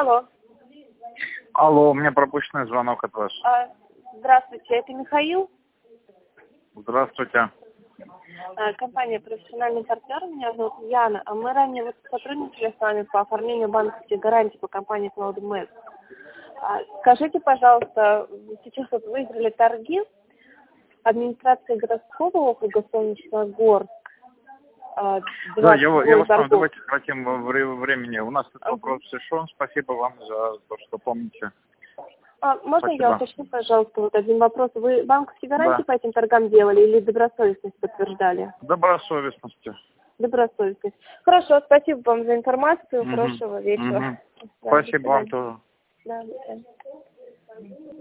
Алло. Алло, у меня пропущенный звонок от вас. Здравствуйте, это Михаил. Здравствуйте. Компания «Профессиональный партнер». Меня зовут Яна. А мы ранее сотрудничали с вами по оформлению банковских гарантий по компании CloudMed. Скажите, пожалуйста, сейчас выиграли торги администрации городского округа Солнечногорск. Да, я вас понял. Давайте сократим времени. У нас этот вопрос решен. Спасибо вам за то, что помните. Можно Спасибо. я уточню, пожалуйста, вот один вопрос. Вы банковские гарантии по этим торгам делали или добросовестность подтверждали? Добросовестности. Добросовестность. Хорошо, спасибо вам за информацию. Хорошего вечера. Спасибо вам тоже. Да, до свидания.